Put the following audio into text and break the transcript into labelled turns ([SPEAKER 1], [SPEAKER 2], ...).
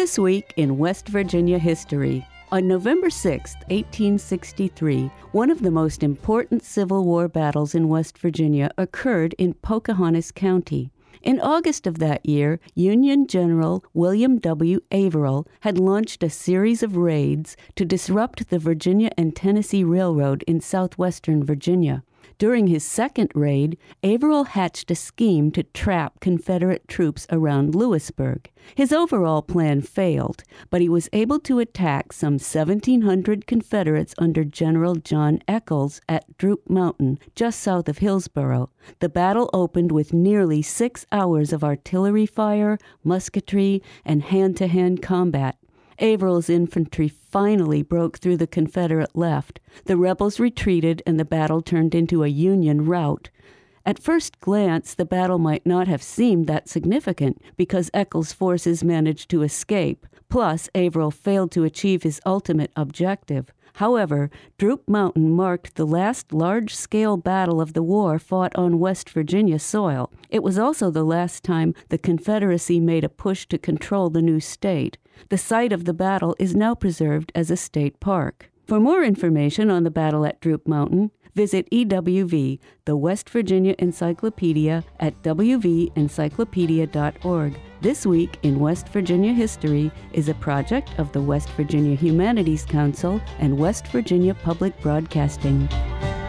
[SPEAKER 1] This week in West Virginia history. On November 6, 1863, one of the most important Civil War battles in West Virginia occurred in Pocahontas County. In August of that year, Union General William W. Averill had launched a series of raids to disrupt the Virginia and Tennessee Railroad in southwestern Virginia. During his second raid, Averill hatched a scheme to trap Confederate troops around Louisburg. His overall plan failed, but he was able to attack some 1,700 Confederates under General John Echols at Droop Mountain, just south of Hillsborough. The battle opened with nearly 6 hours of artillery fire, musketry, and hand-to-hand combat. Averill's infantry finally broke through the Confederate left. The rebels retreated, and the battle turned into a Union rout. At first glance, the battle might not have seemed that significant because Echols' forces managed to escape. Plus, Averill failed to achieve his ultimate objective. However, Droop Mountain marked the last large-scale battle of the war fought on West Virginia soil. It was also the last time the Confederacy made a push to control the new state. The site of the battle is now preserved as a state park. For more information on the battle at Droop Mountain, visit EWV, the West Virginia Encyclopedia, at wvencyclopedia.org. This Week in West Virginia History is a project of the West Virginia Humanities Council and West Virginia Public Broadcasting.